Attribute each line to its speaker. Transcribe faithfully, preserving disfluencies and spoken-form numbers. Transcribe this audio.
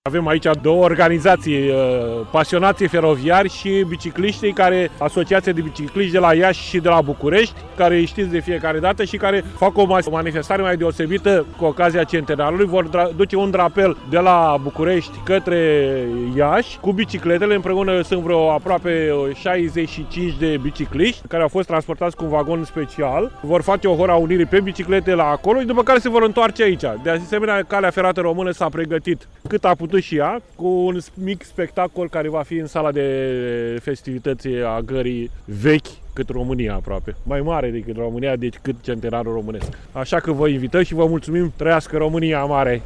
Speaker 1: Avem aici două organizații, pasionații feroviari și bicicliștii, care, Asociația de Bicicliști de la Iași și de la București, care îi știți de fiecare dată și care fac o manifestare mai deosebită cu ocazia centenarului. Vor duce un drapel de la București către Iași cu bicicletele. Împreună sunt vreo aproape șaizeci și cinci de bicicliști care au fost transportați cu un vagon special. Vor face o hora unirii pe biciclete la acolo și după care se vor întoarce aici. De asemenea, Calea Ferată Română s-a pregătit cât a putut și ea, cu un mic spectacol care va fi în sala de festivități a gării vechi, cât România aproape. Mai mare decât România, deci cât centenarul românesc. Așa că vă invităm și vă mulțumim, trăiască România mare!